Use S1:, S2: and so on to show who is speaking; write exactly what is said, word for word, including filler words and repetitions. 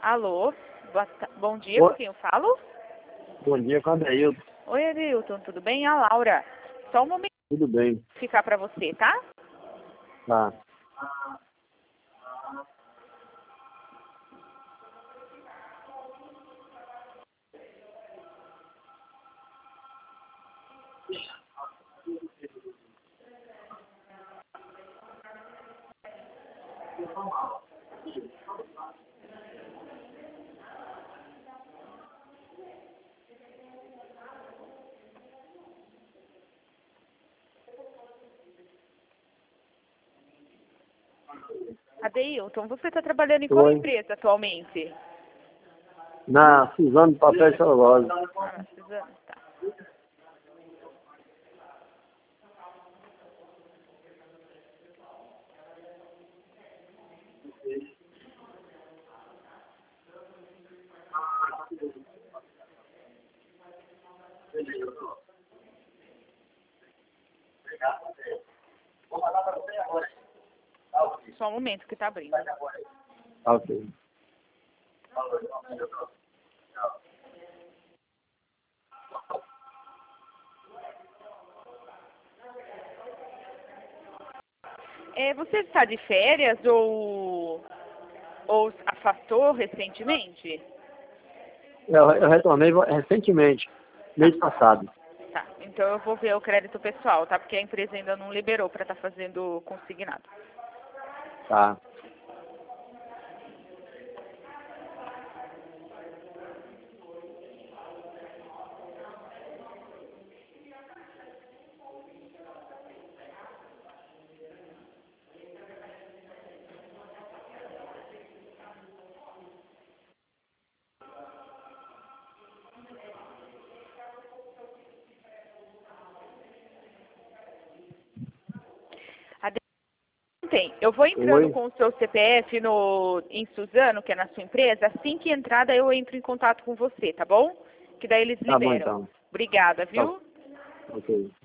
S1: Alô, boa ta- bom dia,
S2: Oi.
S1: com quem eu falo?
S2: Bom dia, com a Adeildo.
S1: Oi, Arilton, tudo bem? A Laura. Só um momento
S2: Tudo bem.
S1: pra ficar para você, tá?
S2: Tá.
S1: Adeilton, você está trabalhando em qual
S2: Oi.
S1: empresa atualmente?
S2: Na Suzano Papel e Celulose.
S1: Ah, na Suzano, tá. Só um momento que tá abrindo.
S2: Tá, ok.
S1: É, você está de férias ou, ou afastou recentemente?
S2: Eu, eu retornei recentemente, mês passado.
S1: Tá, então eu vou ver o crédito pessoal, tá? Porque a empresa ainda não liberou para estar fazendo consignado.
S2: Tá.
S1: Tem. Eu vou entrando
S2: Oi.
S1: com o seu C P F no, em Suzano, que é na sua empresa. Assim que entrar, daí eu entro em contato com você, tá bom? Que daí eles
S2: Tá bom,
S1: liberam.
S2: então.
S1: Obrigada,
S2: Tá.
S1: viu?
S2: Ok.